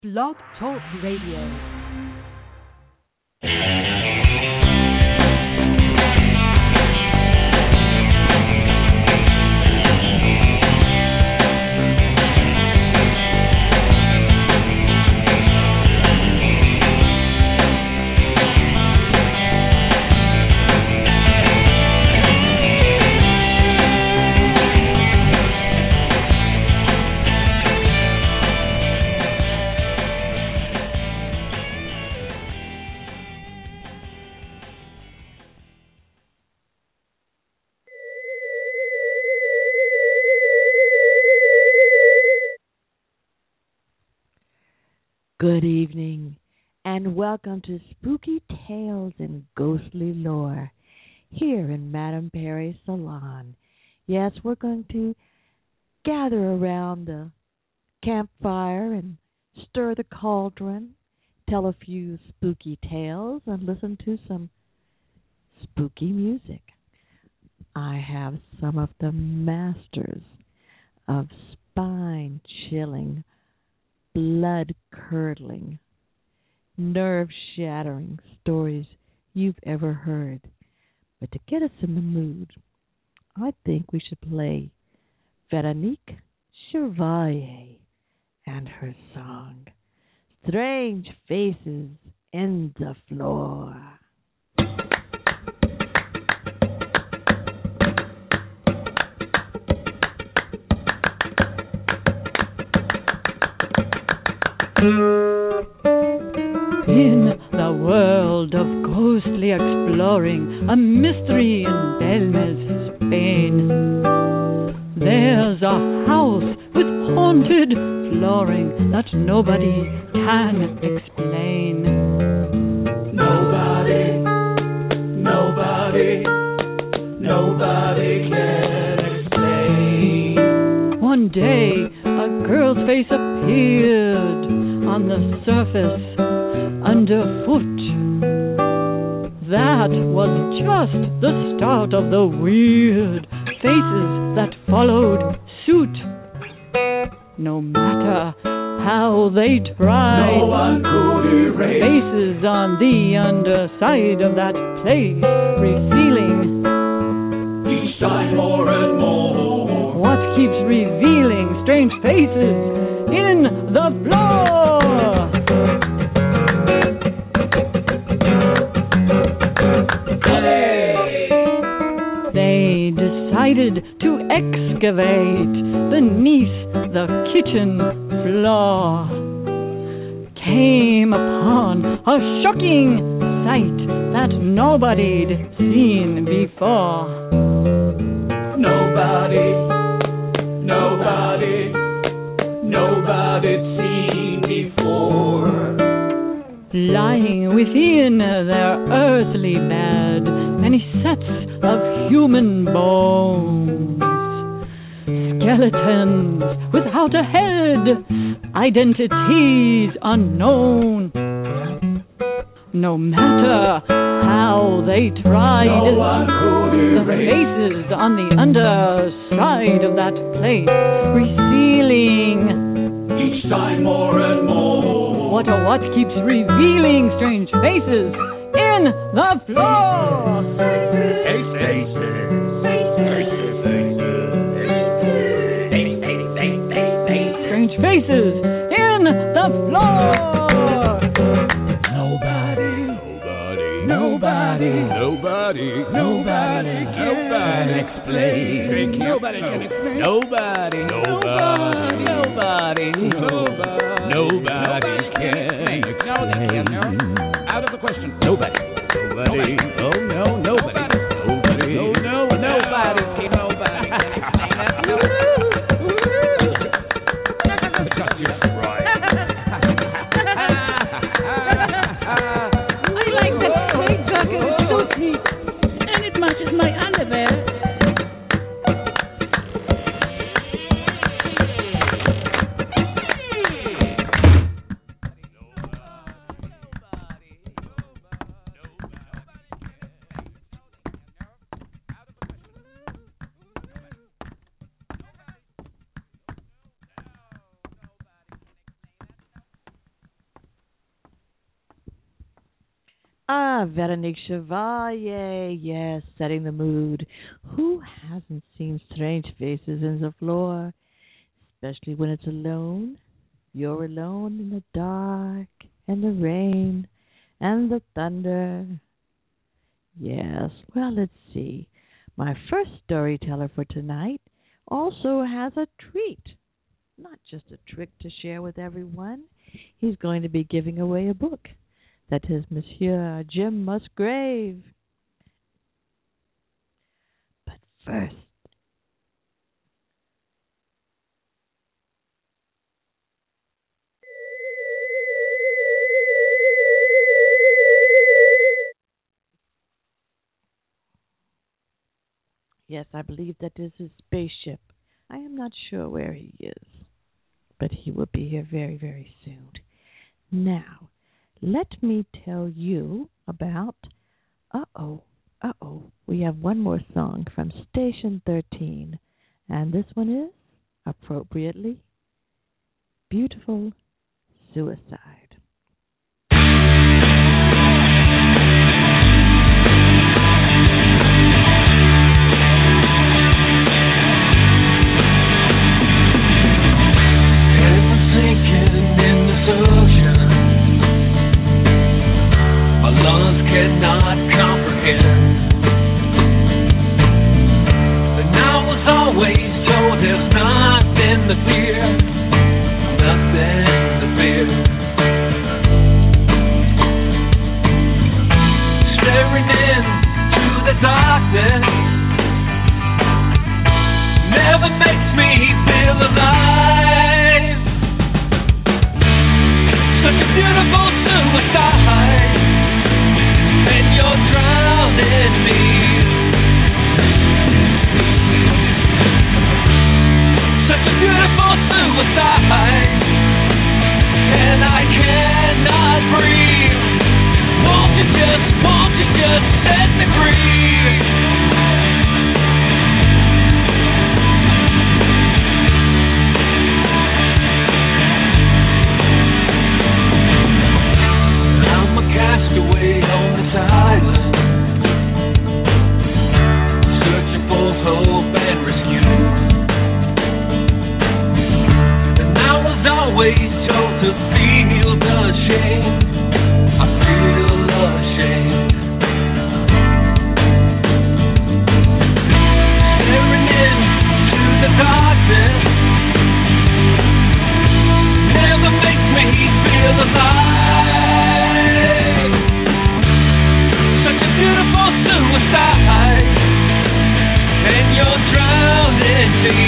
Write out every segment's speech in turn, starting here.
Blog Talk Radio. Good evening, and welcome to Spooky Tales and Ghostly Lore here in Madame Perry's salon. Yes, we're going to gather around the campfire and stir the cauldron, tell a few spooky tales, and listen to some spooky music. I have some of the masters of spine-chilling, blood-curdling, nerve-shattering stories you've ever heard. But to get us in the mood, I think we should play Veronique Chevalier and her song, Strange Faces in the Floor. In the world of ghostly exploring, a mystery in Belmez, Spain, there's a house with haunted flooring that nobody can explain. Nobody can explain. One day, a girl's face appeared on the surface underfoot. That was just the start of the weird faces that followed suit. No matter how they tried, no one could erase faces on the underside of that place, revealing each time more and more. What keeps revealing strange faces in the floor? They decided to excavate beneath the kitchen floor. Came upon a shocking sight that nobody'd seen before. Nobody'd seen before. Lying within their earthly bed, many sets of human bones. Skeletons without a head, identities unknown. No matter how they tried, no one could the erase faces on the underside of that place, revealing each time more and more. What keeps revealing strange faces in the floor? Strange faces in the floor. Nobody can explain. Nobody can explain. Nobody can explain. Out of the question. Nobody. Oh no, nobody. Oh no, nobody. Veronique Chevalier, yes, setting the mood. Who hasn't seen strange faces in the floor, especially when it's alone? You're alone in the dark and the rain and the thunder. Yes, well, let's see. My first storyteller for tonight also has a treat. Not just a trick to share with everyone. He's going to be giving away a book. That is Monsieur Jim Musgrave. But first, yes, I believe that is his spaceship. I am not sure where he is, but he will be here very, very soon. Now, let me tell you about, we have one more song from Station 13, and this one is, appropriately, Beautiful Suicide. Cannot comprehend. And I was always told there's nothing to fear, nothing to fear. Staring into the darkness never makes me feel alive. Such a beautiful suicide. And you're drowning me. Such a beautiful suicide, and I cannot breathe. Won't you just set me free? I'm a castaway on this island, searching for hope and rescue. And I was always told to feel ashamed. I feel ashamed. Staring into the darkness never makes me feel alive. Such a beautiful suicide, and you're drowning me.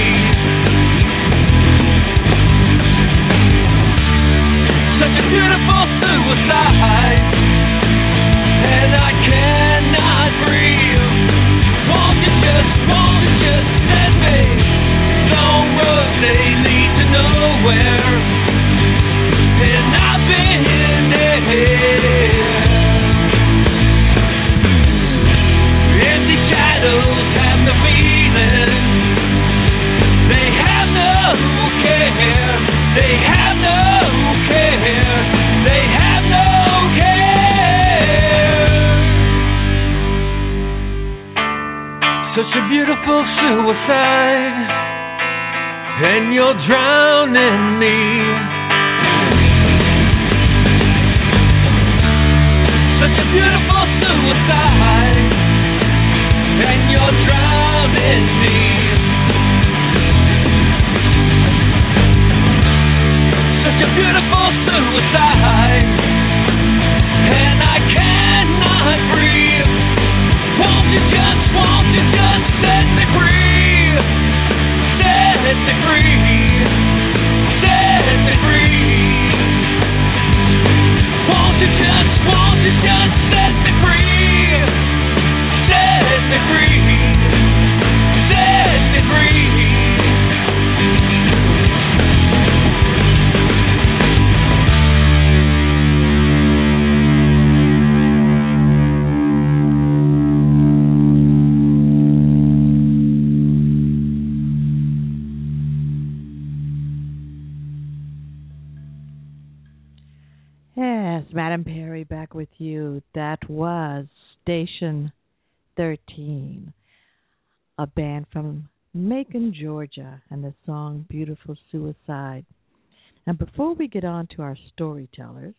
Such a beautiful suicide, and I cannot breathe. Won't you just set me? Long roads, they lead to nowhere, and I've been there. Empty shadows have the feeling. They have no care. They have no care. They have no care. Such a beautiful suicide, and you're drowning me. Such a beautiful suicide, and you're drowning me. Such a beautiful suicide, and I cannot breathe. Won't you just set me free? Set me free. Set me free. Yes, Madam Perry back with you. That was Station 13, a band from Macon, Georgia, and the song Beautiful Suicide. And before we get on to our storytellers,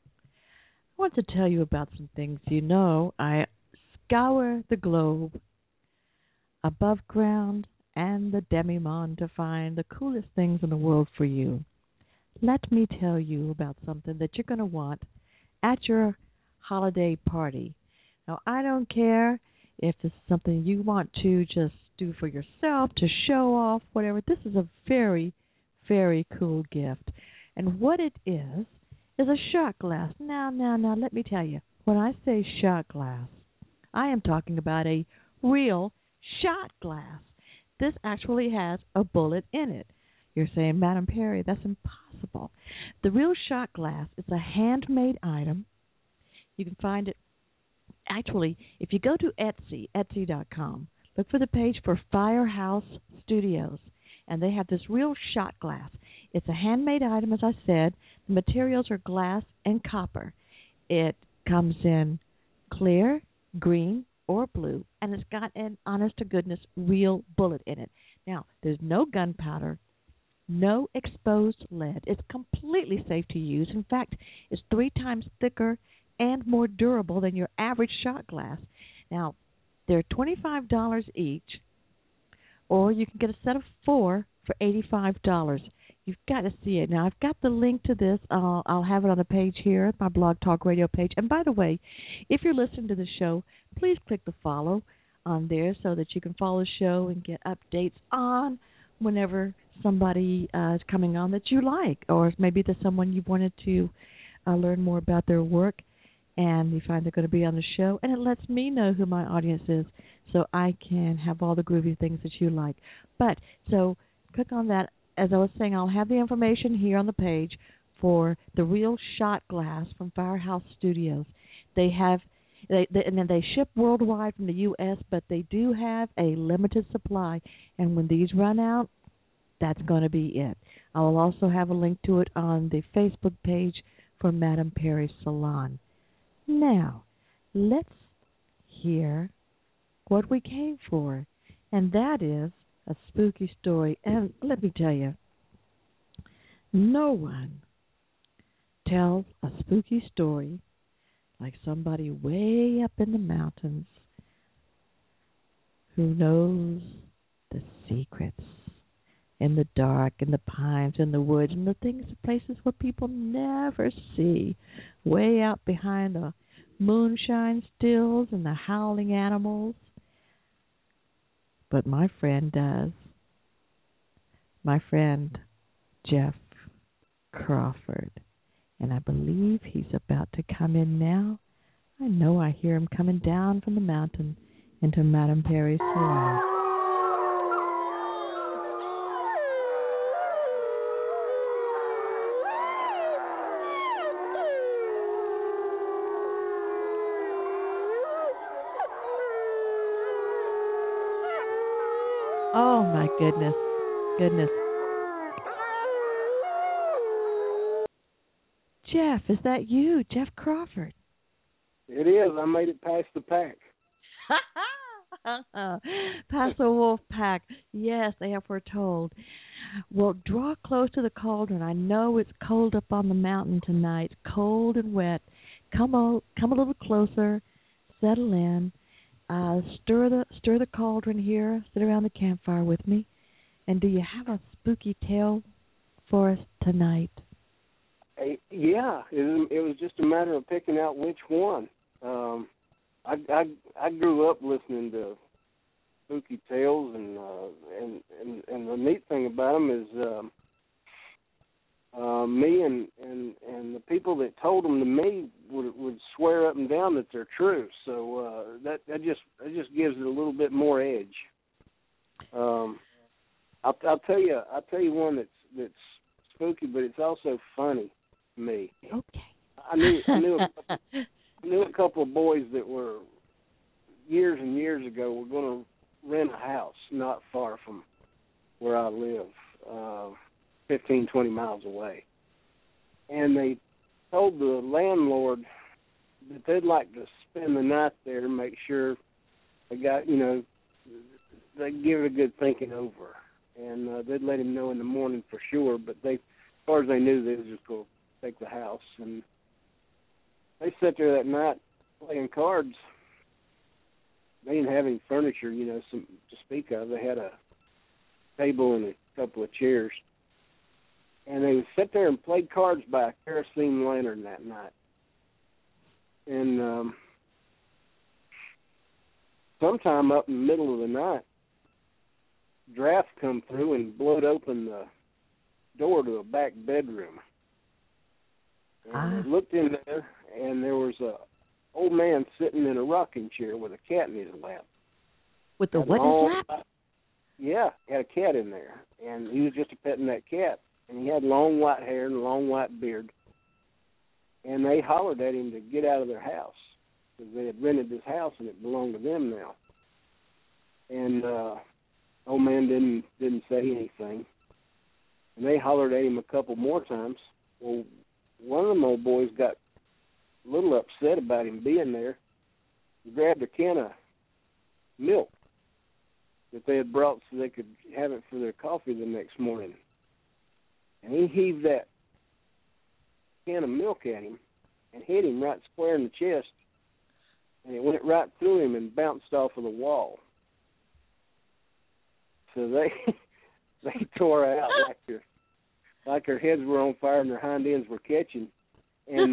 I want to tell you about some things. You know, I scour the globe, above ground, and the demi-monde to find the coolest things in the world for you. Let me tell you about something that you're going to want at your holiday party. Now, I don't care if this is something you want to just do for yourself, to show off, whatever. This is a very, very cool gift. And what it is a shot glass. Now, let me tell you. When I say shot glass, I am talking about a real shot glass. This actually has a bullet in it. You're saying, Madam Perry, that's impossible. The real shot glass is a handmade item. You can find it, actually, if you go to Etsy, etsy.com, look for the page for Firehouse Studios, and they have this real shot glass. It's a handmade item, as I said. The materials are glass and copper. It comes in clear, green, or blue, and it's got an honest-to-goodness real bullet in it. Now, there's no gunpowder, no exposed lead. It's completely safe to use. In fact, it's 3 times thicker and more durable than your average shot glass. Now, they're $25 each, or you can get a set of 4 for $85. You've got to see it. Now, I've got the link to this. I'll have it on the page here, my Blog Talk Radio page. And by the way, if you're listening to the show, please click the follow on there so that you can follow the show and get updates on whenever somebody is coming on that you like, or maybe there's someone you wanted to learn more about their work, and you find they're going to be on the show, and it lets me know who my audience is so I can have all the groovy things that you like. But, so, click on that. As I was saying, I'll have the information here on the page for the real shot glass from Firehouse Studios. They ship worldwide from the U.S., but they do have a limited supply, and when these run out, that's going to be it. I will also have a link to it on the Facebook page for Madam Perry Salon. Now, let's hear what we came for, and that is a spooky story. And let me tell you, no one tells a spooky story like somebody way up in the mountains who knows the secrets in the dark, in the pines, in the woods, and the things, places where people never see, way out behind the moonshine stills and the howling animals. But my friend does. My friend Jeff Crawford. And I believe he's about to come in now. I know I hear him coming down from the mountain into Madam Perry's salon. Oh, my goodness. Jeff, is that you, Jeff Crawford? It is. I made it past the pack. Past the wolf pack. Yes, they have foretold. Well, draw close to the cauldron. I know it's cold up on the mountain tonight, cold and wet. Come a little closer, settle in. Stir the cauldron here. Sit around the campfire with me. And do you have a spooky tale for us tonight? Yeah, it was just a matter of picking out which one. I grew up listening to spooky tales, and the neat thing about them is me and the people that told them to me would swear up and down that they're true. So that just gives it a little bit more edge. I'll tell you one that's spooky, but it's also funny to me. Okay. I knew a couple of boys that were years and years ago were going to rent a house not far from where I live, 15, 20 miles away. And they told the landlord that they'd like to spend the night there and make sure they got, they give it a good thinking over. And they'd let him know in the morning for sure, but as far as they knew, they was just going to take the house. And they sat there that night playing cards. They didn't have any furniture, to speak of. They had a table and a couple of chairs. And they would sit there and play cards by a kerosene lantern that night. And sometime up in the middle of the night, draft come through and blowed open the door to a back bedroom. And I looked in there, and there was a old man sitting in a rocking chair with a cat in his lap. With the what in his lap? Yeah, had a cat in there, and he was just petting that cat. And he had long white hair and a long white beard. And they hollered at him to get out of their house because they had rented this house and it belonged to them now. And old man didn't say anything. And they hollered at him a couple more times. Well, one of them old boys got a little upset about him being there. He grabbed a can of milk that they had brought so they could have it for their coffee the next morning. And he heaved that can of milk at him and hit him right square in the chest. And it went right through him and bounced off of the wall. So they tore out like their heads were on fire and their hind ends were catching. And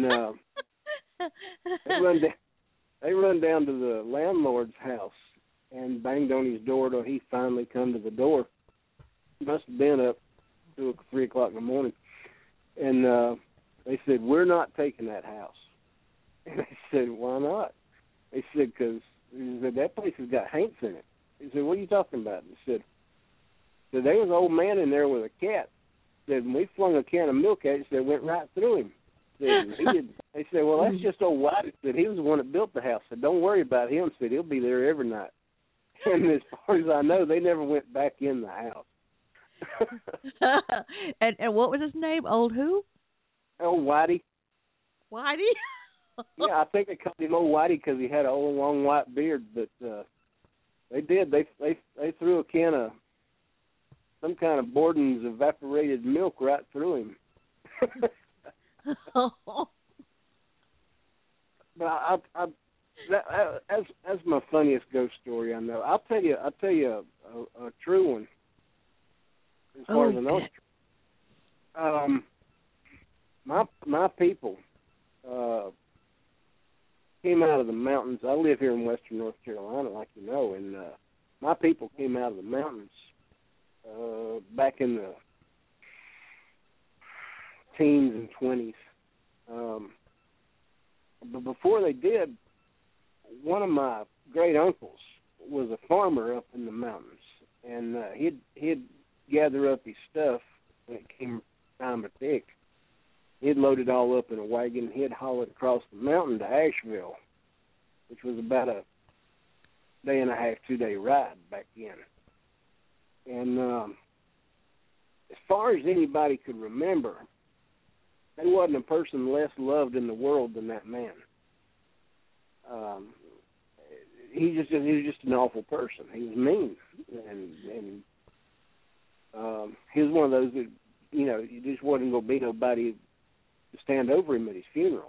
they run down to the landlord's house and banged on his door till he finally come to the door. He must have been up 2 or 3 o'clock in the morning. And they said, "We're not taking that house." And they said, "Why not?" They said, "Because that place has got haints in it." He said, "What are you talking about?" They said, "So there was an old man in there with a cat." Said, "When we flung a can of milk at it, it went right through him." They said, "Well, that's just old Whitey." Said, "He was the one that built the house. Said, don't worry about him." Said, "He'll be there every night." And as far as I know, they never went back in the house. And what was his name? Old who? Old Whitey. Whitey? Yeah, I think they called him Old Whitey because he had a old long white beard. But they did. They threw a can of some kind of Borden's evaporated milk right through him. But that's my funniest ghost story I know. I'll tell you a true one. As far as I know, my people came out of the mountains. I live here in western North Carolina, like you know, and my people came out of the mountains back in the teens and 20s. But before they did, one of my great uncles was a farmer up in the mountains, and he'd gather up his stuff when it came time to pick. He'd load it all up in a wagon. He'd haul it across the mountain to Asheville, which was about a 1.5-day, 2-day ride back then. And as far as anybody could remember, there wasn't a person less loved in the world than that man. He was just an awful person. He was mean, and he was one of those that, you just wasn't going to be nobody to stand over him at his funeral,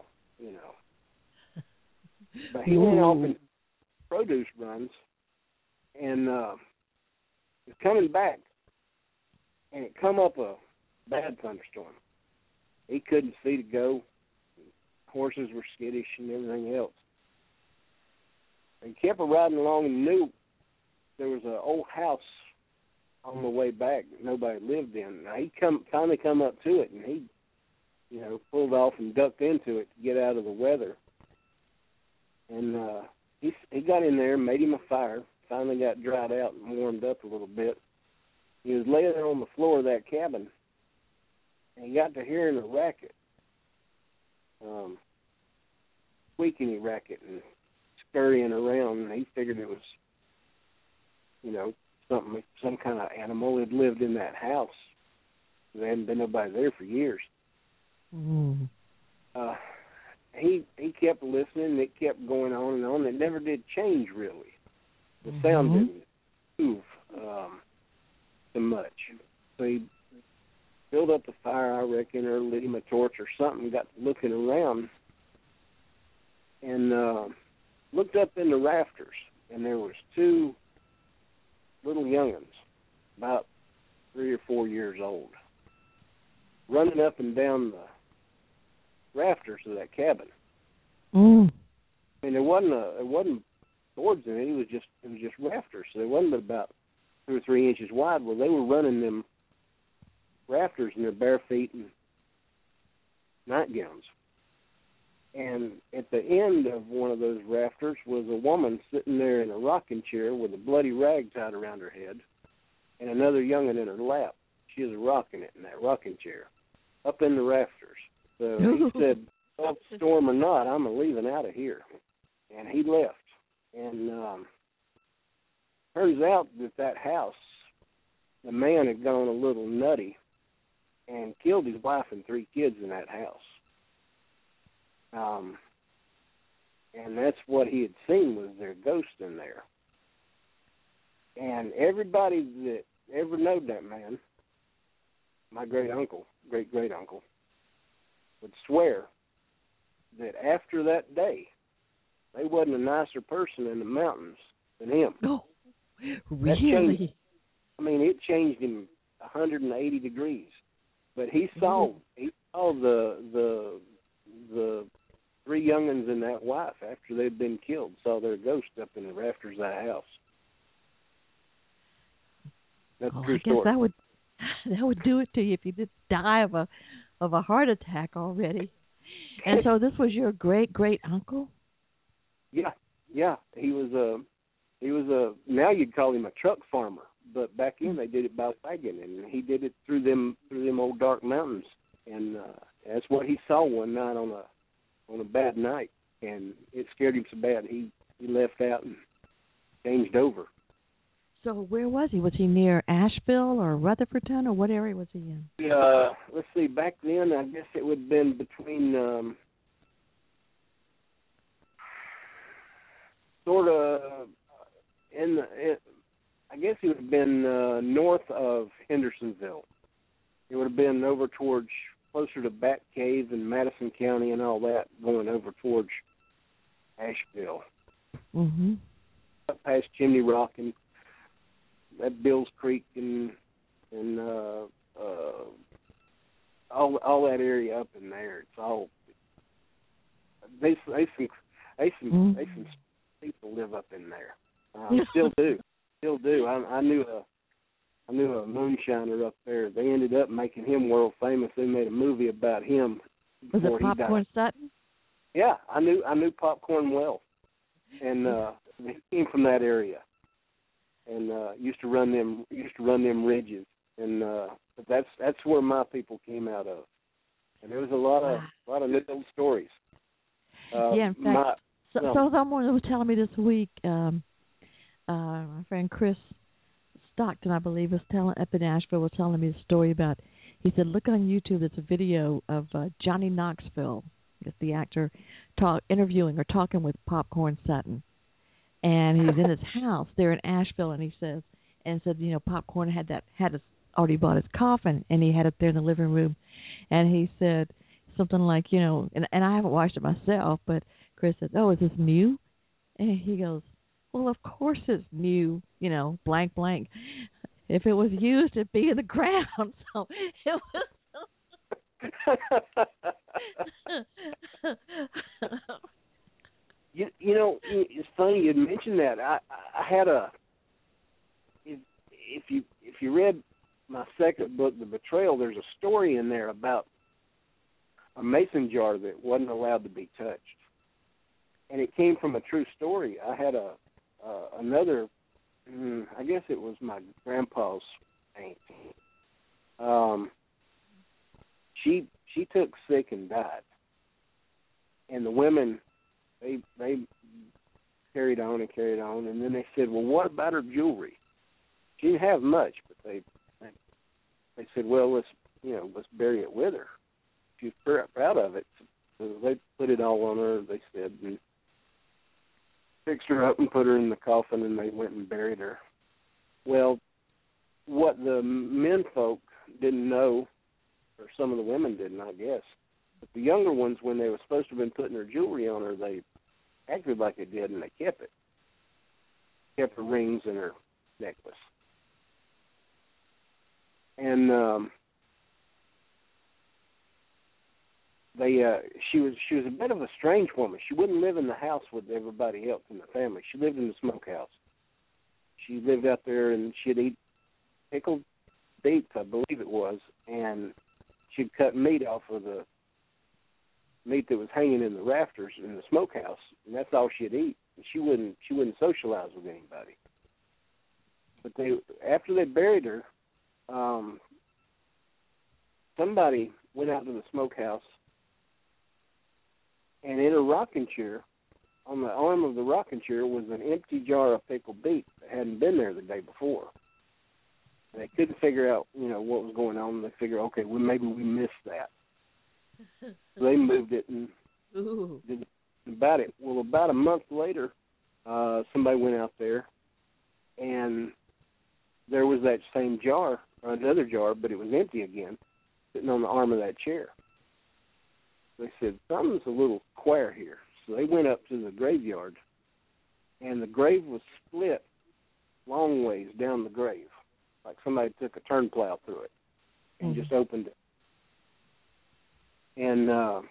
But he went off in produce runs, and was coming back, and it come up a bad thunderstorm. He couldn't see to go. Horses were skittish and everything else. And kept riding along and knew there was an old house on the way back that nobody lived in. Now, he finally come up to it, and he, pulled off and ducked into it to get out of the weather. And he got in there, made him a fire, finally got dried out and warmed up a little bit. He was laying there on the floor of that cabin, and he got to hearing a racket, squeaking racket and scurrying around, and he figured it was, some kind of animal that lived in that house. There hadn't been nobody there for years. Mm. he kept listening. It kept going on and on. It never did change really. The sound didn't move so much. So he built up a fire, I reckon, or lit him a torch or something. Got looking around and looked up in the rafters, and there was two little young'uns, about 3 or 4 years old, running up and down the rafters of that cabin. And there wasn't boards in it. It was just rafters. So there wasn't but about 2 or 3 inches wide. Well, they were running them rafters in their bare feet and nightgowns. And at the end of one of those rafters was a woman sitting there in a rocking chair with a bloody rag tied around her head, and another young'un in her lap. She was rocking it in that rocking chair, up in the rafters. So he said, well, storm or not, I'm leaving out of here. And he left. And turns out that house, the man had gone a little nutty and killed his wife and 3 kids in that house. And that's what he had seen, was their ghost in there. And everybody that ever knowed that man, my great-uncle, great-great-uncle, would swear that after that day, they wasn't a nicer person in the mountains than him. Oh, really? It changed him 180 degrees. But he saw the 3 young'uns and that wife, after they'd been killed, saw their ghost up in the rafters of that house. That's a true story. I guess that would do it to you if you did die of a heart attack already. And so this was your great-great-uncle? Yeah. He was a now you'd call him a truck farmer, but back then they did it by wagon, and he did it through them old dark mountains. And that's what he saw one night on a bad night, and it scared him so bad he left out and changed over. So where was he? Was he near Asheville or Rutherfordton, or what area was he in? Let's see. Back then, I guess it would have been between I guess it would have been north of Hendersonville. It would have been over towards closer to Bat Cave and Madison County and all that, going over towards Asheville. Up past Chimney Rock and that Bills Creek and all that area up in there. It's all they some people live up in there. Still do. I knew a moonshiner up there. They ended up making him world famous. They made a movie about him. Was it Popcorn Sutton? Yeah, I knew Popcorn well, and he came from that area, and used to run them ridges, and but that's where my people came out of, and there was a lot of little stories. In fact, so someone was telling me this week, my friend Chris Stockton, I believe, was up in Asheville, was telling me a story about. He said, look on YouTube. There's a video of Johnny Knoxville, I guess the actor, interviewing or talking with Popcorn Sutton, and he's in his house there in Asheville, and he said, Popcorn had already bought his coffin, and he had it there in the living room, and he said something like, and I haven't watched it myself, but Chris said, oh, is this new? And he goes, well, of course it's new, blank, blank. If it was used, it'd be in the ground. So it was. It's funny you mentioned that. I had if you read my second book, The Betrayal, there's a story in there about a mason jar that wasn't allowed to be touched, and it came from a true story. I had another. I guess it was my grandpa's aunt. She took sick and died, and the women they carried on, and then they said, well, what about her jewelry? She didn't have much, but they said, well, let's bury it with her. She's proud of it. So they put it all on her, they said, and fixed her up and put her in the coffin, and they went and buried her. Well, what the men folk didn't know, or some of the women didn't, I guess, but the younger ones, when they were supposed to have been putting her jewelry on her, they acted like they did, and they kept it. Kept her rings and her necklace. And she was a bit of a strange woman. She wouldn't live in the house with everybody else in the family. She lived in the smokehouse. She lived out there, and she'd eat pickled beets, I believe it was, and she'd cut meat off of the meat that was hanging in the rafters in the smokehouse, and that's all she'd eat. And she wouldn't socialize with anybody. But after they buried her, somebody went out to the smokehouse, and in a rocking chair, on the arm of the rocking chair, was an empty jar of pickled beet that hadn't been there the day before. And they couldn't figure out, what was going on. They figured, okay, well, maybe we missed that. So they moved it and did about it. Well, about a month later, somebody went out there, and there was that same jar, or another jar, but it was empty again, sitting on the arm of that chair. They said, something's a little queer here. So they went up to the graveyard, and the grave was split long ways down the grave, like somebody took a turn plow through it and just opened it. And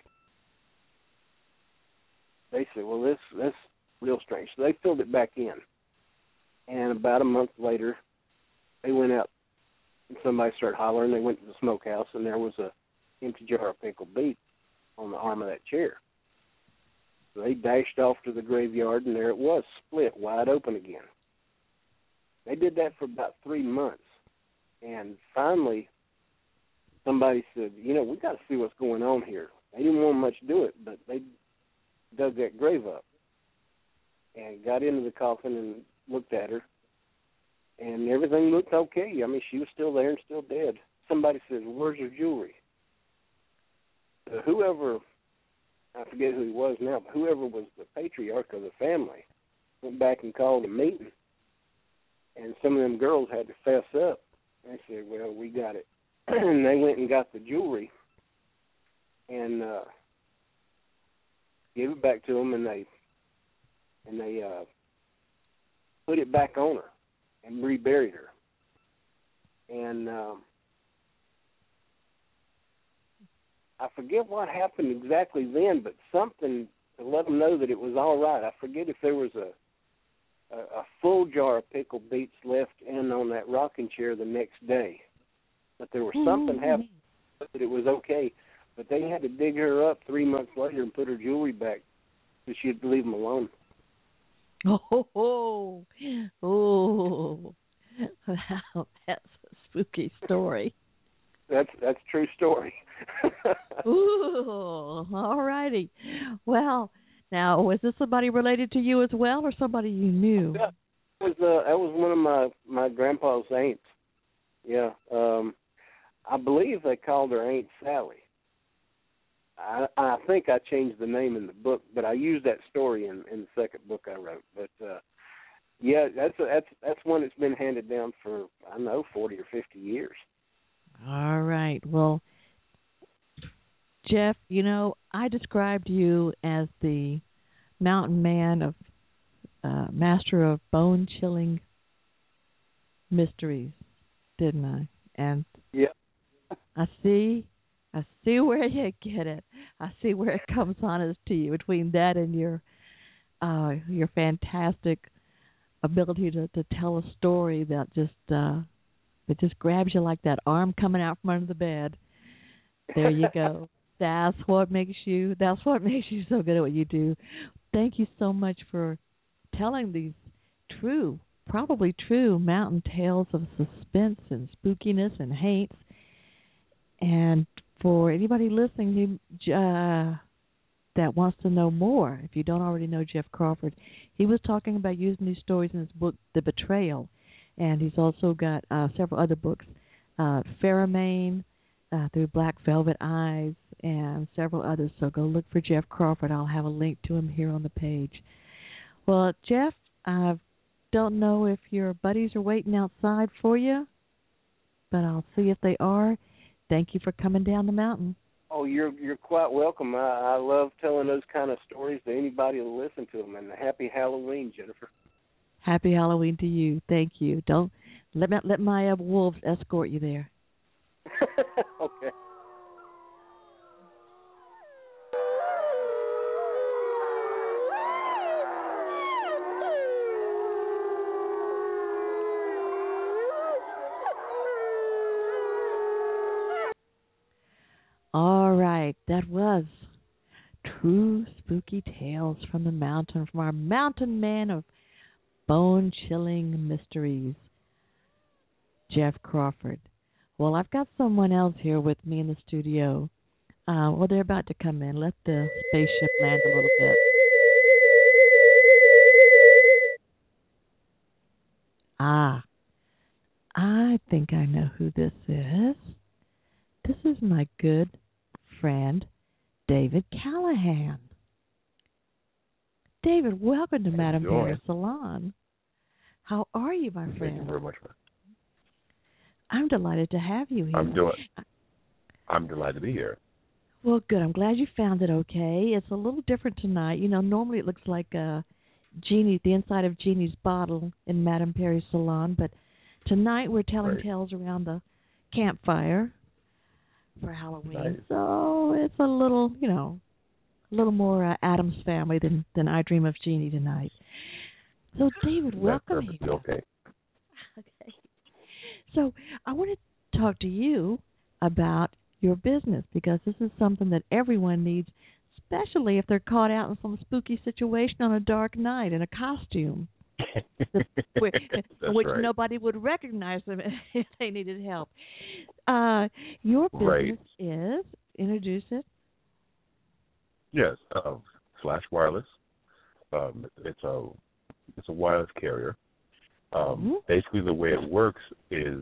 they said, well, that's real strange. So they filled it back in. And about a month later, they went out, and somebody started hollering. They went to the smokehouse, and there was a empty jar of pickled beet on the arm of that chair. So they dashed off to the graveyard, and there it was, split wide open again. They did that for about 3 months. And finally, somebody said, we got to see what's going on here. They didn't want much to do it, but they dug that grave up and got into the coffin and looked at her. And everything looked okay. I mean, she was still there and still dead. Somebody says, where's her jewelry? So whoever, I forget who he was now, but whoever was the patriarch of the family went back and called a meeting. And some of them girls had to fess up. They said, well, we got it. And they went and got the jewelry and gave it back to them, and they put it back on her and reburied her. And I forget what happened exactly then, but something to let them know that it was all right. I forget if there was a full jar of pickled beets left in on that rocking chair the next day. But there was something happened that it was okay. But they had to dig her up 3 months later and put her jewelry back so she'd leave them alone. Oh, wow, that's a spooky story. That's a true story. Ooh, all righty. Well, now, was this somebody related to you as well, or somebody you knew? Yeah, that was one of my grandpa's aunts. Yeah, I believe they called her Aunt Sally. I think I changed the name in the book, but I used that story in the second book I wrote. But yeah, that's one that's been handed down for 40 or 50 years. All right. Well, Jeff, I described you as the mountain man of master of bone-chilling mysteries, didn't I? And yeah, I see where you get it. I see where it comes honest to you between that and your fantastic ability to tell a story that just grabs you like that arm coming out from under the bed. There you go. That's what makes you so good at what you do. Thank you so much for telling these probably true mountain tales of suspense and spookiness and haints. And for anybody listening that wants to know more, if you don't already know Jeff Crawford, he was talking about using these stories in his book, The Betrayal. And he's also got several other books, Pheromone, Through Black Velvet Eyes, and several others. So go look for Jeff Crawford. I'll have a link to him here on the page. Well, Jeff, I don't know if your buddies are waiting outside for you, but I'll see if they are. Thank you for coming down the mountain. Oh, you're quite welcome. I love telling those kind of stories to anybody who'll listen to them. And happy Halloween, Jennifer. Happy Halloween to you. Thank you. Don't let my wolves escort you there. Okay. All right, that was True Spooky Tales from the Mountain, from our mountain man of bone-chilling mysteries, Jeff Crawford. Well, I've got someone else here with me in the studio. Well, they're about to come in. Let the spaceship land a little bit. I think I know who this is. This is my good friend, David Callahan. David, welcome to Madame Perry's Salon. How are you, my friend? Thank you very much. I'm delighted to have you here. I'm delighted to be here. Well, good. I'm glad you found it okay. It's a little different tonight. You know, normally it looks like Jeannie, the inside of Jeannie's bottle in Madame Perry's Salon, but tonight we're telling tales around the campfire for Halloween. Nice. So it's a little, a little more Addams Family than I Dream of Jeannie tonight. So, David, welcome here. Okay. Okay. So I want to talk to you about your business, because this is something that everyone needs, especially if they're caught out in some spooky situation on a dark night in a costume, which nobody would recognize them if they needed help. Your business is, introduce it. Yes, Flash Wireless. It's a wireless carrier. Basically, the way it works is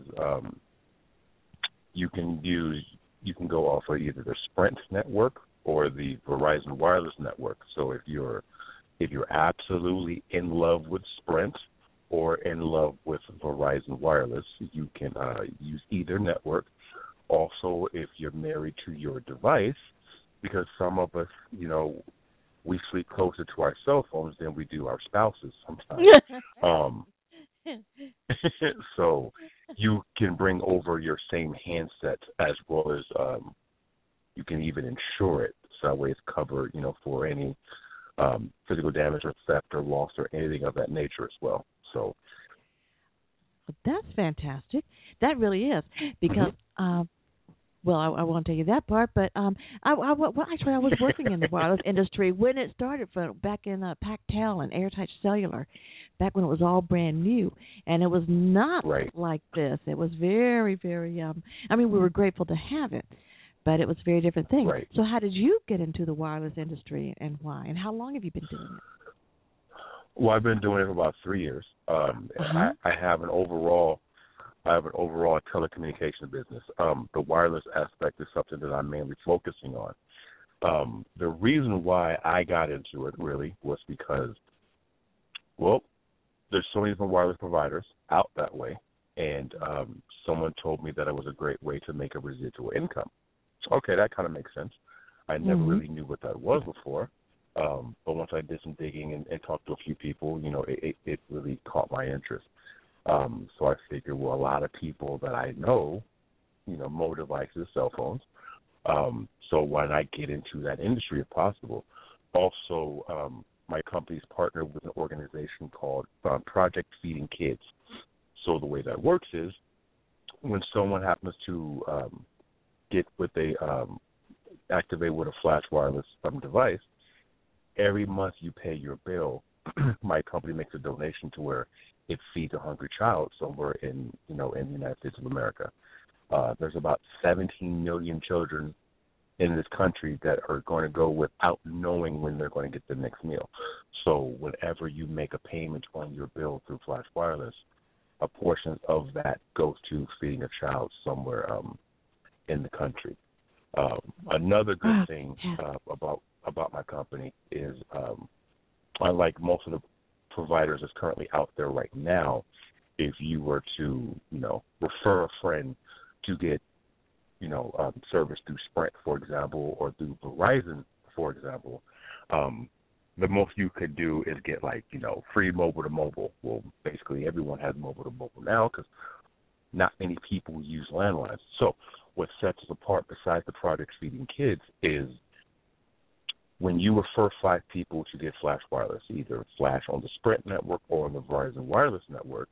you can go off of either the Sprint network or the Verizon Wireless network. So if you're absolutely in love with Sprint or in love with Verizon Wireless, you can use either network. Also, if you're married to your device, because some of us, we sleep closer to our cell phones than we do our spouses sometimes. So you can bring over your same handset, as well as you can even insure it, so that way it's covered, for any physical damage or theft or loss or anything of that nature as well. So that's fantastic. That really is, because well, I won't tell you that part, but actually I was working in the wireless industry when it started, back in Pactel and Airtouch Cellular, back when it was all brand new, and it was not like this. It was very, very. We were grateful to have it, but it was a very different thing. Right. So, how did you get into the wireless industry, and why? And how long have you been doing it? Well, I've been doing it for about 3 years. I have an overall telecommunications business. The wireless aspect is something that I'm mainly focusing on. The reason why I got into it really was because, well, there's so many different wireless providers out that way, and someone told me that it was a great way to make a residual income. Okay, that kind of makes sense. I never really knew what that was before, but once I did some digging and talked to a few people, it really caught my interest. So I figured, well, a lot of people that I know, mobile devices, cell phones, so why not get into that industry if possible? Also, my company's partnered with an organization called Project Feeding Kids. So the way that works is when someone happens to activate with a Flash Wireless device, every month you pay your bill, my company makes a donation to where it feeds a hungry child somewhere in the United States of America. There's about 17 million children in this country that are going to go without knowing when they're going to get the next meal. So whenever you make a payment on your bill through Flash Wireless, a portion of that goes to feeding a child somewhere in the country. Another good thing about my company is, unlike most of the providers that's currently out there right now, if you were to, refer a friend to get, service through Sprint, for example, or through Verizon, for example, the most you could do is get free mobile to mobile. Well, basically everyone has mobile to mobile now because not many people use landlines. So what sets us apart besides the Project Feeding Kids is when you refer 5 people to get Flash Wireless, either Flash on the Sprint network or on the Verizon Wireless network,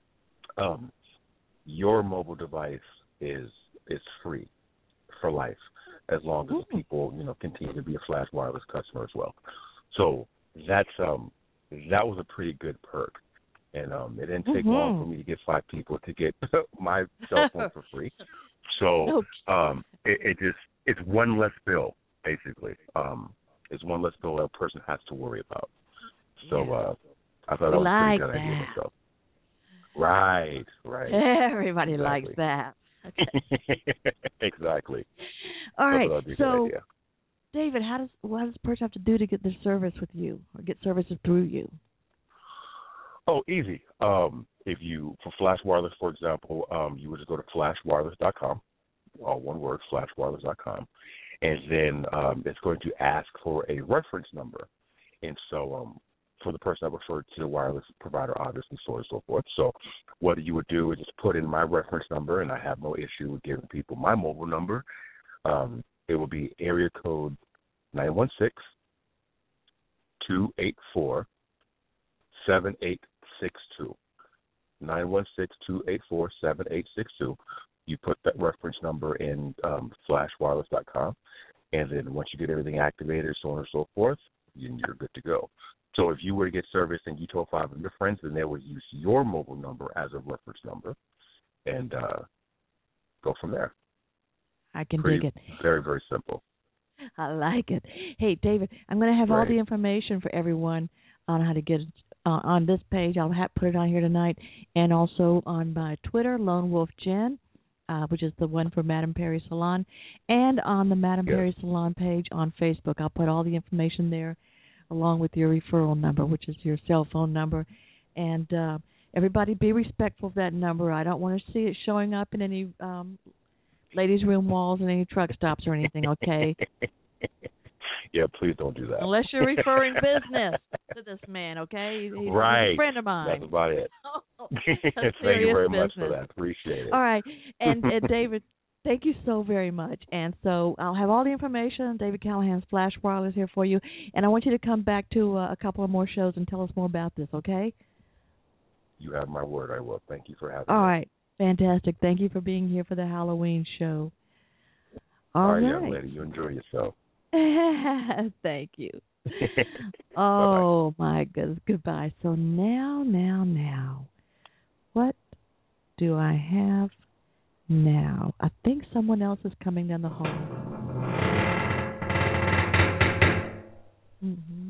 your mobile device is free for life as long as the people, continue to be a Flash Wireless customer as well. So that was a pretty good perk. And it didn't take long for me to get 5 people to get my cell phone for free. So it's one less bill, basically. It's one less bill a person has to worry about. So I thought that was a pretty good idea myself. Right. Everybody exactly. likes that. Okay. Exactly. All right. So, idea. David, what does a person have to do to get their service with you or get services through you? Oh, easy. If you, for Flash Wireless, for example, you would just go to flashwireless.com, all one word, flashwireless.com, and then it's going to ask for a reference number. And so for the person that referred to the wireless provider, obviously, so on and so forth. So what you would do is just put in my reference number, and I have no issue with giving people my mobile number. It will be area code 916-284-7862. 916-284-7862. You put that reference number in flashwireless.com, and then once you get everything activated, so on and so forth, you're good to go. So if you were to get service and you told 5 of your friends, then they would use your mobile number as a reference number and go from there. I can dig it. Very, very simple. I like it. Hey, David, I'm going to have all the information for everyone on how to get it on this page. I'll put it on here tonight, and also on my Twitter, Lone Wolf Jen, which is the one for Madame Perry Salon, and on the Madame Perry Salon page on Facebook. I'll put all the information there, along with your referral number, which is your cell phone number. And everybody be respectful of that number. I don't want to see it showing up in any ladies' room walls and any truck stops or anything, okay? Yeah, please don't do that. Unless you're referring business to this man, okay? He's a friend of mine. That's about it. Thank you very much for that. Appreciate it. All right. And David, thank you so very much. And so I'll have all the information, David Callahan's Flash Wireless, here for you. And I want you to come back to a couple of more shows and tell us more about this, okay? You have my word. I will. Thank you for having me. All right. Fantastic. Thank you for being here for the Halloween show. All right, young lady. You enjoy yourself. Thank you. Oh, my goodness. Goodbye. So now, what do I have now? I think someone else is coming down the hall. Mm-hmm.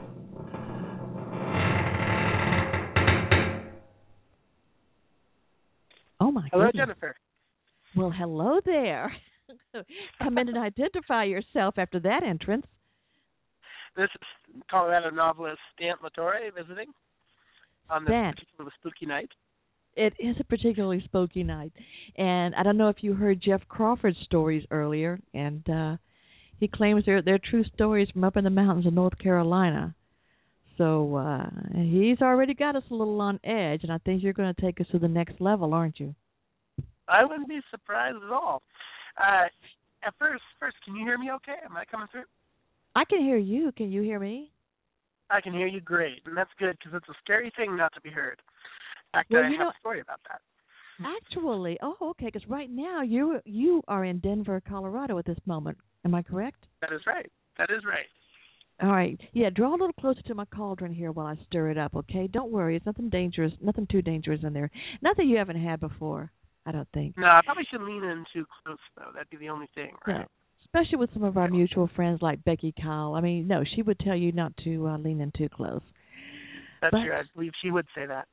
Oh, my Hello, goodness. Jennifer. Well, hello there. Come in and identify yourself after that entrance. This is Colorado novelist Stan Latore visiting on this particular spooky night. It is a particularly spooky night. And I don't know if you heard Jeff Crawford's stories earlier, and he claims they're true stories from up in the mountains of North Carolina. So he's already got us a little on edge, and I think you're going to take us to the next level, aren't you? I wouldn't be surprised at all. At first, can you hear me okay? Am I coming through? I can hear you. Can you hear me? I can hear you great, and that's good because it's a scary thing not to be heard. In fact, well, I have a story about that. Actually, okay, because right now you are in Denver, Colorado at this moment. Am I correct? That is right. All right. Yeah, draw a little closer to my cauldron here while I stir it up, okay? Don't worry. It's nothing dangerous, nothing too dangerous in there. Nothing you haven't had before, I don't think. No, I probably shouldn't lean in too close, though. That'd be the only thing, right? Yeah. Especially with some of our mutual friends like Becky Kyle. I mean, no, she would tell you not to lean in too close. That's true. I believe she would say that.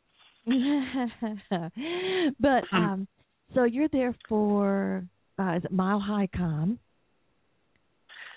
But so you're there for is it Mile High Con?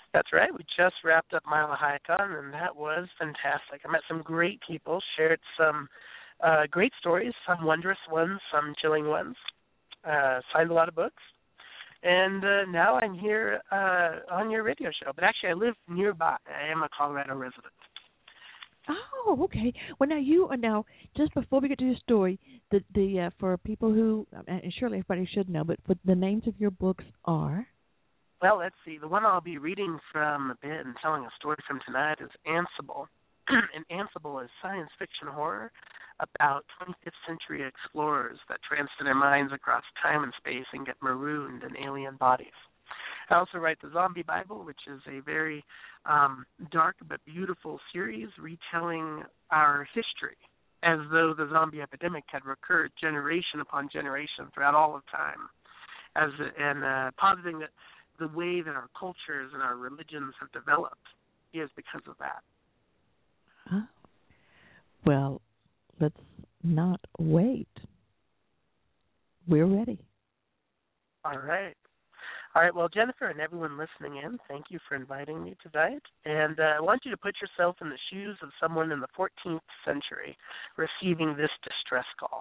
That's right. We just wrapped up Mile High Con, and that was fantastic. I met some great people, shared some great stories, some wondrous ones, some chilling ones, signed a lot of books. And now I'm here on your radio show. But actually, I live nearby. I am a Colorado resident. Oh, okay. Well, now just before we get to your story, the for people who, and surely everybody should know, but the names of your books are? Well, let's see. The one I'll be reading from a bit and telling a story from tonight is Ansible. And Ansible is science fiction horror about 25th century explorers that transfer their minds across time and space and get marooned in alien bodies. I also write the Zombie Bible, which is a very dark but beautiful series retelling our history as though the zombie epidemic had recurred generation upon generation throughout all of time, and positing that the way that our cultures and our religions have developed is because of that. Huh? Well, let's not wait. We're ready. All right. All right, well, Jennifer and everyone listening in, thank you for inviting me tonight. And I want you to put yourself in the shoes of someone in the 14th century receiving this distress call.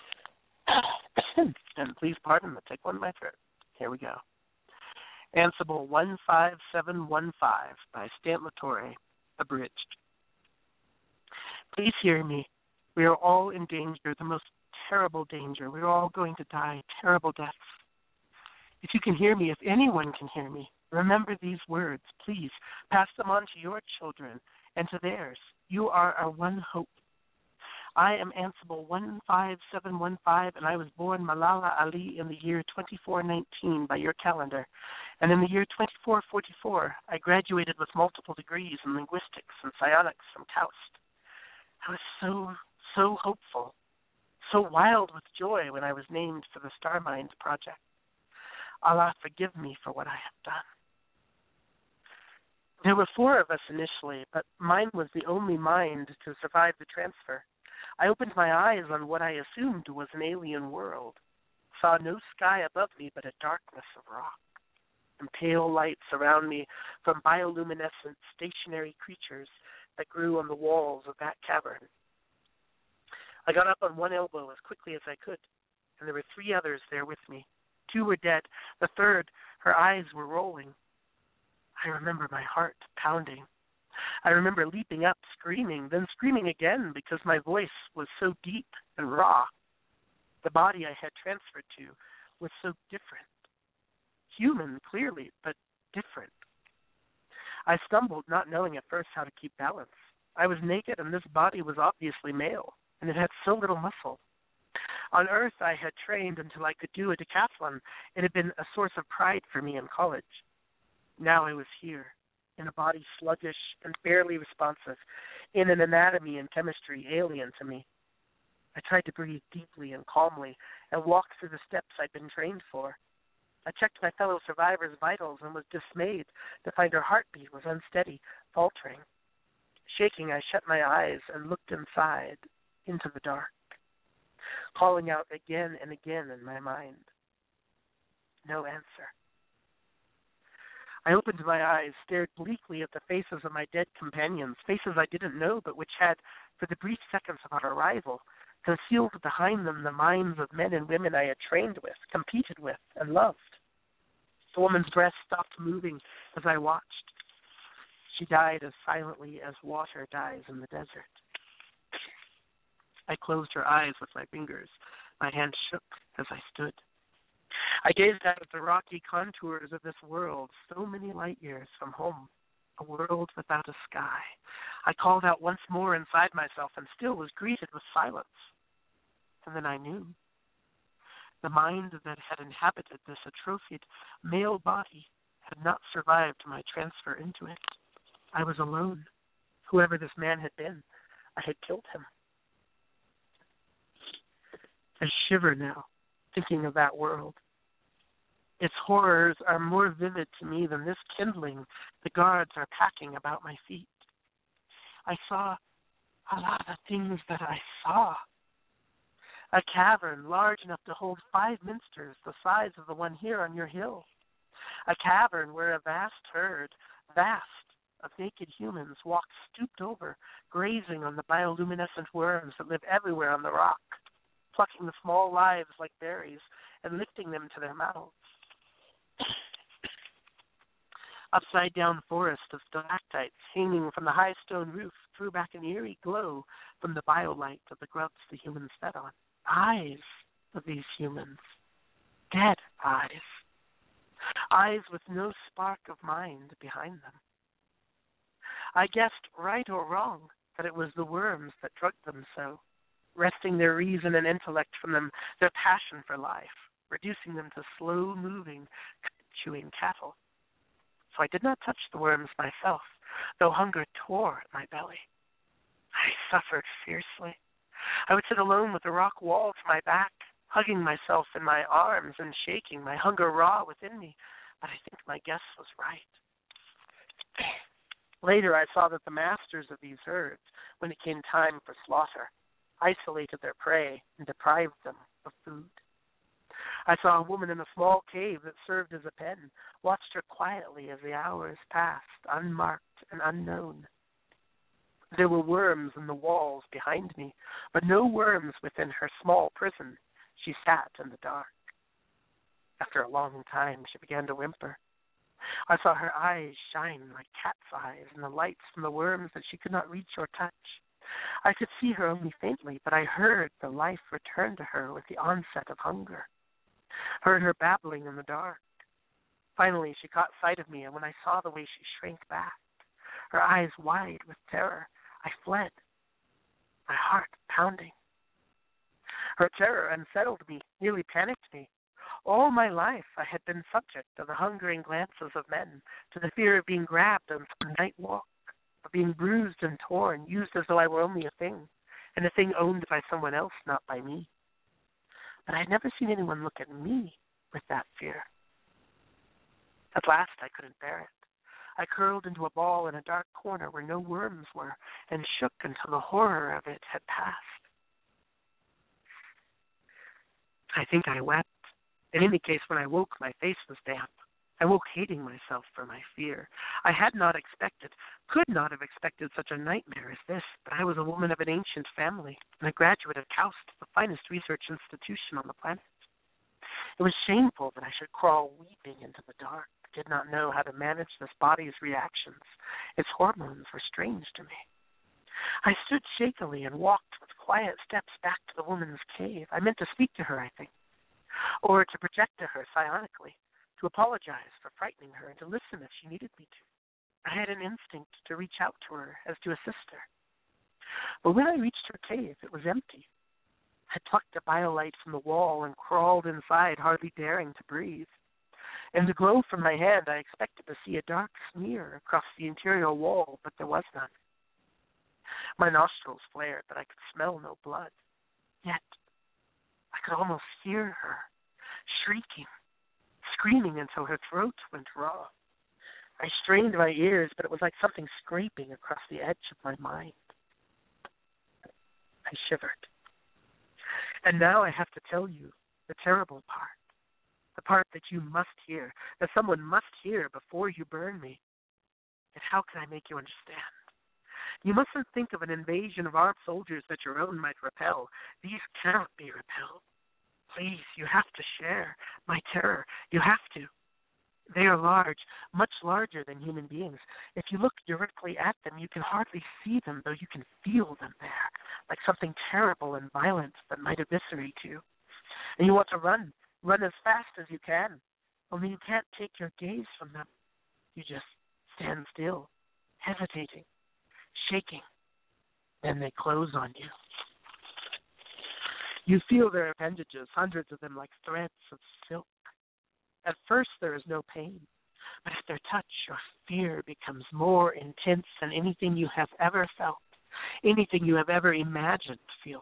And please pardon the tickle in my throat. Here we go. Ansible 15715 by Stant Latore, abridged. Please hear me. We are all in danger, the most terrible danger. We are all going to die terrible deaths. If you can hear me, if anyone can hear me, remember these words. Please pass them on to your children and to theirs. You are our one hope. I am Ansible 15715, and I was born Malala Ali in the year 2419 by your calendar. And in the year 2444, I graduated with multiple degrees in linguistics and psionics from KAUST. I was so hopeful, so wild with joy when I was named for the StarMinds project. Allah forgive me for what I have done. There were 4 of us initially, but mine was the only mind to survive the transfer. I opened my eyes on what I assumed was an alien world, saw no sky above me but a darkness of rock, and pale lights around me from bioluminescent stationary creatures that grew on the walls of that cavern. I got up on one elbow as quickly as I could, and there were 3 others there with me. 2 were dead. The third, her eyes were rolling. I remember my heart pounding. I remember leaping up, screaming, then screaming again because my voice was so deep and raw. The body I had transferred to was so different. Human, clearly, but different. I stumbled, not knowing at first how to keep balance. I was naked, and this body was obviously male, and it had so little muscle. On Earth, I had trained until I could do a decathlon. It had been a source of pride for me in college. Now I was here, in a body sluggish and barely responsive, in an anatomy and chemistry alien to me. I tried to breathe deeply and calmly and walk through the steps I'd been trained for. I checked my fellow survivor's vitals and was dismayed to find her heartbeat was unsteady, faltering. Shaking, I shut my eyes and looked inside, into the dark, calling out again and again in my mind. No answer. I opened my eyes, stared bleakly at the faces of my dead companions, faces I didn't know but which had, for the brief seconds of our arrival, concealed behind them the minds of men and women I had trained with, competed with, and loved. The woman's breast stopped moving as I watched. She died as silently as water dies in the desert. I closed her eyes with my fingers. My hand shook as I stood. I gazed out at the rocky contours of this world, so many light years from home, a world without a sky. I called out once more inside myself and still was greeted with silence. And then I knew. The mind that had inhabited this atrophied male body had not survived my transfer into it. I was alone. Whoever this man had been, I had killed him. I shiver now, thinking of that world. Its horrors are more vivid to me than this kindling the guards are packing about my feet. I saw a lot of things that I saw. A cavern large enough to hold 5 minsters the size of the one here on your hill. A cavern where a vast herd, Vast of naked humans walked stooped over, grazing on the bioluminescent worms that live everywhere on the rock, plucking the small lives like berries and lifting them to their mouths. Upside-down forest of stalactites hanging from the high stone roof threw back an eerie glow from the biolight of the grubs the humans fed on. Eyes of these humans. Dead eyes. Eyes with no spark of mind behind them. I guessed, right or wrong, that it was the worms that drugged them so, wresting their reason and intellect from them, their passion for life, reducing them to slow-moving, chewing cattle. So I did not touch the worms myself, though hunger tore at my belly. I suffered fiercely. I would sit alone with the rock wall to my back, hugging myself in my arms and shaking, my hunger raw within me. But I think my guess was right. Later I saw that the masters of these herds, when it came time for slaughter, isolated their prey and deprived them of food. I saw a woman in a small cave that served as a pen, watched her quietly as the hours passed, unmarked and unknown. There were worms in the walls behind me, but no worms within her small prison. She sat in the dark. After a long time, she began to whimper. I saw her eyes shine like cat's eyes in the lights from the worms that she could not reach or touch. I could see her only faintly, but I heard the life return to her with the onset of hunger. Heard her babbling in the dark. Finally, she caught sight of me, and when I saw the way she shrank back, her eyes wide with terror, I fled, my heart pounding. Her terror unsettled me, nearly panicked me. All my life I had been subject to the hungering glances of men, to the fear of being grabbed on some night walk, of being bruised and torn, used as though I were only a thing, and a thing owned by someone else, not by me. But I had never seen anyone look at me with that fear. At last I couldn't bear it. I curled into a ball in a dark corner where no worms were, and shook until the horror of it had passed. I think I wept. In any case, when I woke, my face was damp. I woke hating myself for my fear. I had not expected, could not have expected such a nightmare as this, but I was a woman of an ancient family, and a graduate of KAUST, the finest research institution on the planet. It was shameful that I should crawl weeping into the dark. I did not know how to manage this body's reactions. Its hormones were strange to me. I stood shakily and walked with quiet steps back to the woman's cave. I meant to speak to her, I think, or to project to her psionically, to apologize for frightening her and to listen if she needed me to. I had an instinct to reach out to her as to assist her. But when I reached her cave, it was empty. I plucked a biolight from the wall and crawled inside, hardly daring to breathe. In the glow from my hand, I expected to see a dark smear across the interior wall, but there was none. My nostrils flared, but I could smell no blood. Yet, I could almost hear her, shrieking, screaming until her throat went raw. I strained my ears, but it was like something scraping across the edge of my mind. I shivered. And now I have to tell you the terrible part, the part that you must hear, that someone must hear before you burn me. And how can I make you understand? You mustn't think of an invasion of armed soldiers that your own might repel. These cannot be repelled. Please, you have to share my terror. You have to. They are large, much larger than human beings. If you look directly at them, you can hardly see them, though you can feel them there, like something terrible and violent that might eviscerate you. And you want to run as fast as you can, only you can't take your gaze from them. You just stand still, hesitating, shaking. Then they close on you. You feel their appendages, hundreds of them like threads of silk. At first there is no pain, but at their touch your fear becomes more intense than anything you have ever felt, anything you have ever imagined feeling.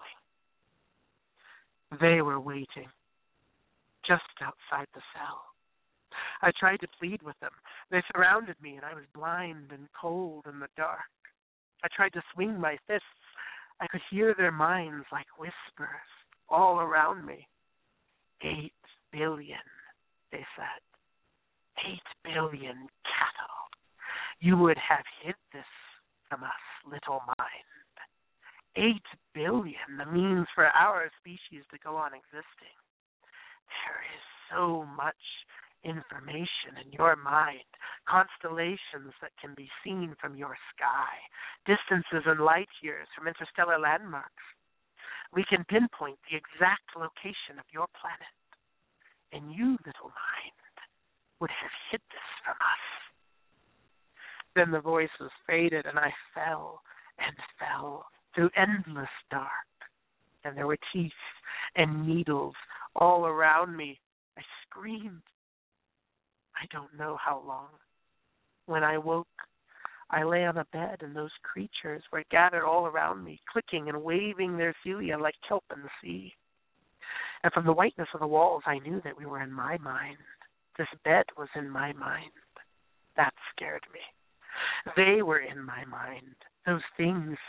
They were waiting, just outside the cell. I tried to plead with them. They surrounded me, and I was blind and cold in the dark. I tried to swing my fists. I could hear their minds like whispers all around me. 8 billion, they said. 8 billion cattle. You would have hid this from us, little mind. 8 billion, the means for our species to go on existing. There is so much information in your mind, constellations that can be seen from your sky, distances in light years from interstellar landmarks. We can pinpoint the exact location of your planet, and you, little mind, would have hid this from us. Then the voices faded, and I fell and fell through endless dark, and there were teeth and needles all around me. I screamed. I don't know how long. When I woke, I lay on a bed, and those creatures were gathered all around me, clicking and waving their cilia like kelp in the sea. And from the whiteness of the walls, I knew that we were in my mind. This bed was in my mind. That scared me. They were in my mind, those things.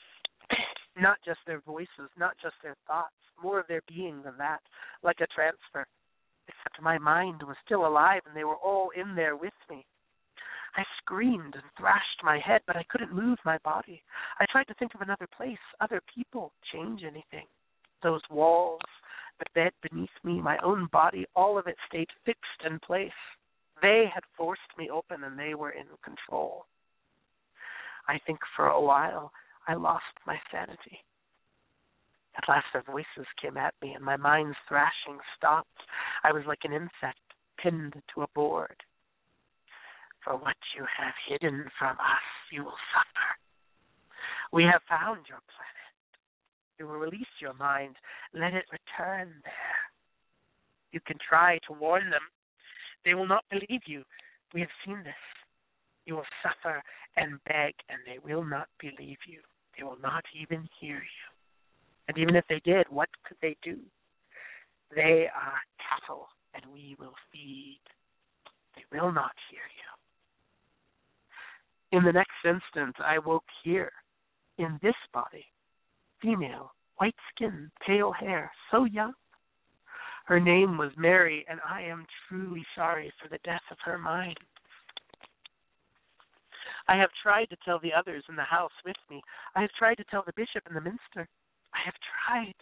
Not just their voices, not just their thoughts, more of their being than that, like a transfer. Except my mind was still alive, and they were all in there with me. I screamed and thrashed my head, but I couldn't move my body. I tried to think of another place, other people, change anything. Those walls, the bed beneath me, my own body, all of it stayed fixed in place. They had forced me open, and they were in control. I think for a while I lost my sanity. At last their voices came at me, and my mind's thrashing stopped. I was like an insect pinned to a board. For what you have hidden from us, you will suffer. We have found your planet. You will release your mind. Let it return there. You can try to warn them. They will not believe you. We have seen this. You will suffer and beg, and they will not believe you. They will not even hear you. And even if they did, what could they do? They are cattle, and we will feed. They will not hear you. In the next instant, I woke here, in this body, female, white skin, pale hair, so young. Her name was Mary, and I am truly sorry for the death of her mind. I have tried to tell the others in the house with me. I have tried to tell the bishop in the minster. I have tried.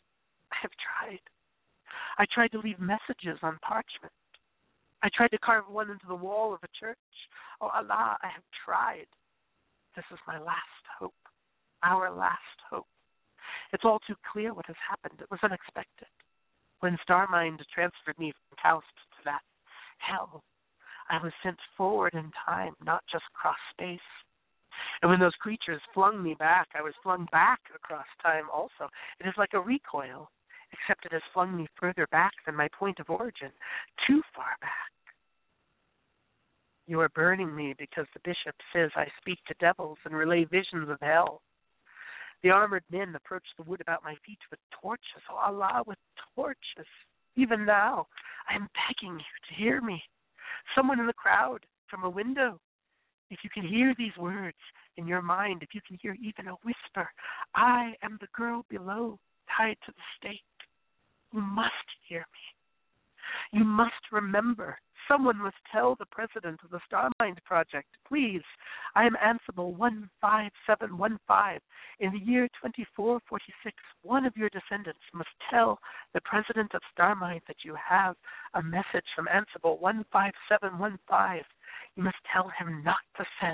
I tried to leave messages on parchment. I tried to carve one into the wall of a church. Oh, Allah, I have tried. This is my last hope, our last hope. It's all too clear what has happened. It was unexpected. When Starmind transferred me from Kaust to that hell, I was sent forward in time, not just across space. And when those creatures flung me back, I was flung back across time also. It is like a recoil, except it has flung me further back than my point of origin, too far back. You are burning me because the bishop says I speak to devils and relay visions of hell. The armored men approach the wood about my feet with torches. Oh, Allah, with torches. Even now, I am begging you to hear me. Someone in the crowd, from a window. If you can hear these words in your mind, if you can hear even a whisper, I am the girl below, tied to the stake. You must hear me. You must remember. Someone must tell the president of the Starmind Project, please, I am Ansible 15715. In the year 2446, one of your descendants must tell the president of Starmind that you have a message from Ansible 15715. You must tell him not to send.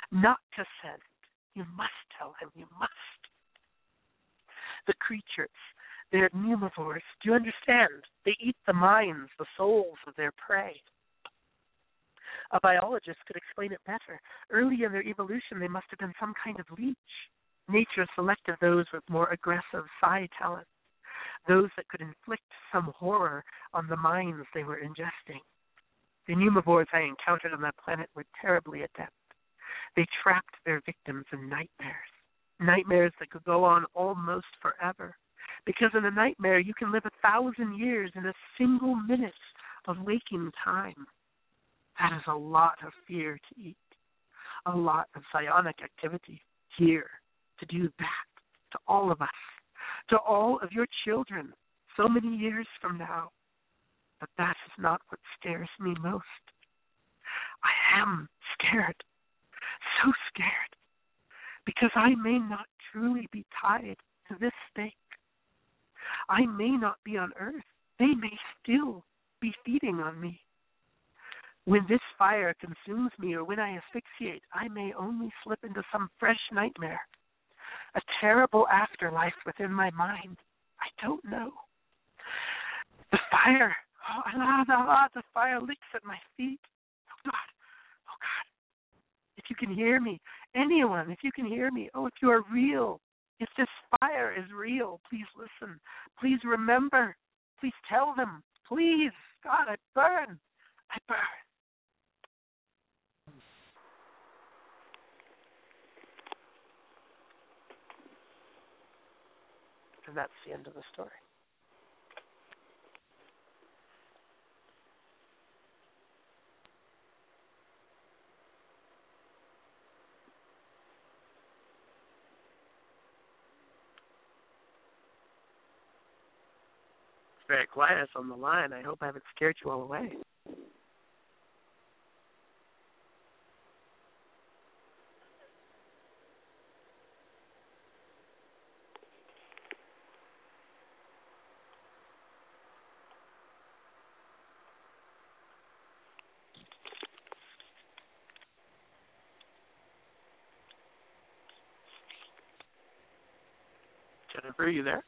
You must tell him, you must. The creatures, they're pneumivores. Do you understand? They eat the minds, the souls of their prey. A biologist could explain it better. Early in their evolution, they must have been some kind of leech. Nature selected those with more aggressive psi talent, those that could inflict some horror on the minds they were ingesting. The pneumivores I encountered on that planet were terribly adept. They trapped their victims in nightmares that could go on almost forever. Because in a nightmare, you can live 1,000 years in a single minute of waking time. That is a lot of fear to eat, a lot of psionic activity here to do that to all of us, to all of your children so many years from now. But that is not what scares me most. I am scared so scared, because I may not truly be tied to this stake. I may not be on Earth. They may still be feeding on me. When this fire consumes me or when I asphyxiate, I may only slip into some fresh nightmare, a terrible afterlife within my mind. I don't know. The fire, the fire licks at my feet. Oh God. If you can hear me, anyone, if you can hear me, if you are real, if this fire is real, please listen. Please remember. Please tell them. Please. God, I burn. And that's the end of the story. It's very quiet on the line. I hope I haven't scared you all away. Jennifer, are you there?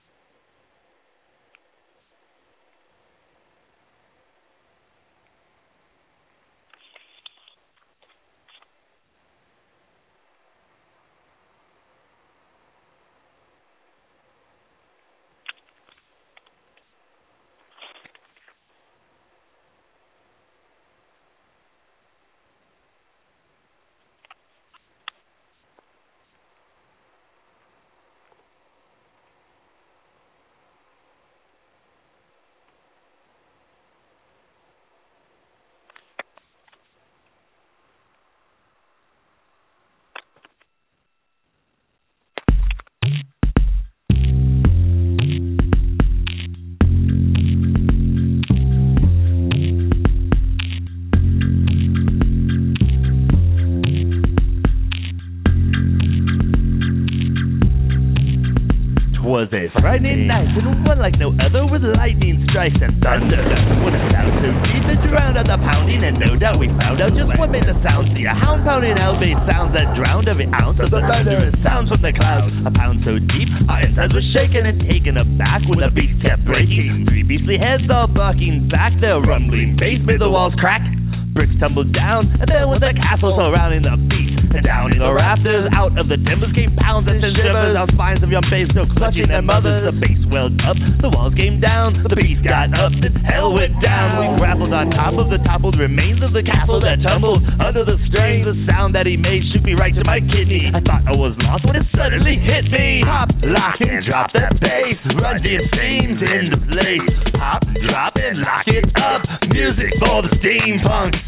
Was a frightening night, and one like no other, with lightning strikes and thunder. When a sound so deep that drowned out the pounding, and no doubt we found out just what made the sound. See a hound pounding out made sounds that drowned every ounce of the thunder and sounds from the clouds. A pound so deep, our insides were shaken and taken aback when the beast kept breaking. Three beastly heads all barking back, their rumbling bass made the walls crack. Bricks tumbled down, and there was a castle surrounding the beast. And down in the rafters, out of the timbers came pounds and shivers. Our spines of young babes still clutching their mothers. The base welled up, the walls came down. The beast got up, and hell went down. We grappled on top of the toppled remains of the castle that tumbled under the strain. The sound that he made shook me right to my kidney. I thought I was lost when it suddenly hit me. Pop, lock, and drop that bass. Run it seems into place. Pop, drop, and lock it up. Music for the steampunks.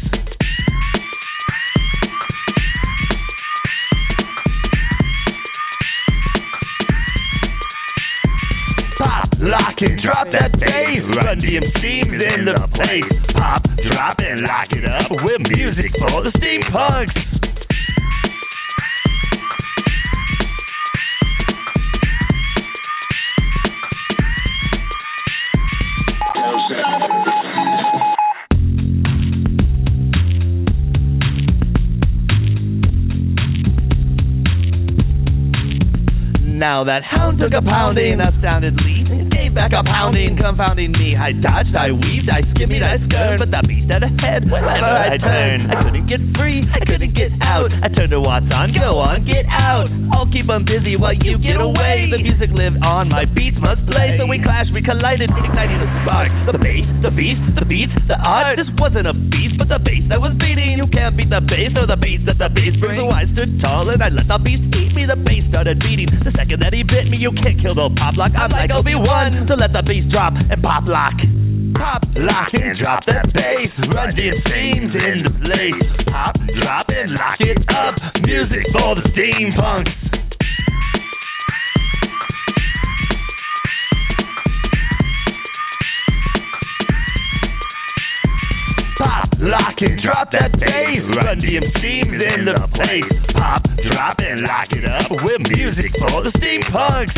Pop, lock, and drop that bass. Run DMC's in the place. Pop, drop, and lock it up with music for the steampunks. Now that hound took a pounding, astoundedly gave back a pounding, confounding me. I dodged, I weaved, I skimmied, I skirted, but the beast had a head wherever I turned. I couldn't get free, I couldn't get out. I turned to what's on, go on, get out. I'll keep on busy while you get away. The music lived on, my beats must play. So we clashed, we collided, igniting the spark. The bass, the beast, the beats, the art. This wasn't a beast, but the bass that was beating. You can't beat the bass or the bass that the bass brings. So I stood tall and I let the beast eat me. The bass started beating. The second that he bit me, you can't kill the pop lock. I'm like Obi-Wan. So let the beast drop and pop lock. Pop, lock, and drop that bass. Run it seems into place. Pop, drop, and lock it up. Music for the steampunks. Pop, lock, and drop drop that bass, run DMC's in the place. Pop, drop it, lock it up with music for the steampunks.